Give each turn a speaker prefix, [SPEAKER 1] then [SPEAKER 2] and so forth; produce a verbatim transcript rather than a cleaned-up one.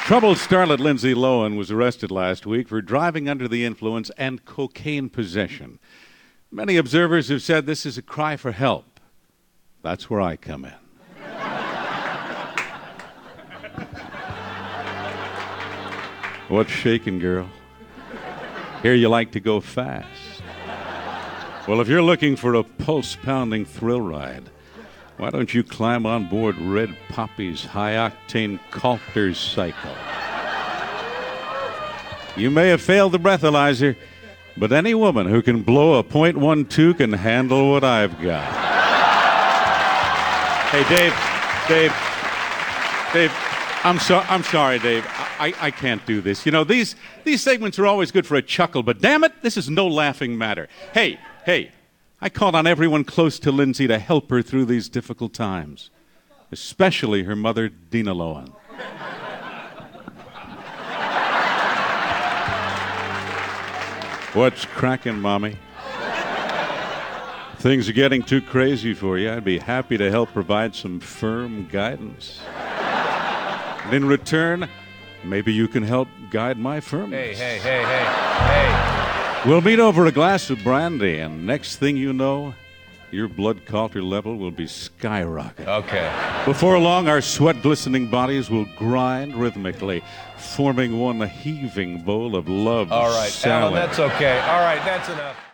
[SPEAKER 1] Troubled starlet Lindsay Lohan was arrested last week for driving under the influence and cocaine possession. Many observers have said this is a cry for help. That's where I come in. What's shaking, girl? Hear you like to go fast. Well, if you're looking for a pulse-pounding thrill ride, why don't you climb on board Red Poppy's high-octane Coulter cycle? You may have failed the breathalyzer, but any woman who can blow a point one two can handle what I've got. Hey, Dave, Dave, Dave, I'm, so, I'm sorry, Dave. I, I can't do this. You know, these, these segments are always good for a chuckle, but damn it, this is no laughing matter. Hey, hey. I called on everyone close to Lindsay to help her through these difficult times, especially her mother, Dina Lohan. What's cracking, Mommy? Things are getting too crazy for you. I'd be happy to help provide some firm guidance. And in return, maybe you can help guide my firmness.
[SPEAKER 2] Hey, hey, hey, hey, hey.
[SPEAKER 1] We'll meet over a glass of brandy, and next thing you know, your blood Coulter level will be skyrocketing.
[SPEAKER 2] Okay.
[SPEAKER 1] Before long, our sweat-glistening bodies will grind rhythmically, forming one heaving bowl of love
[SPEAKER 2] All right,
[SPEAKER 1] salad.
[SPEAKER 2] Alan, that's okay. All right, that's enough.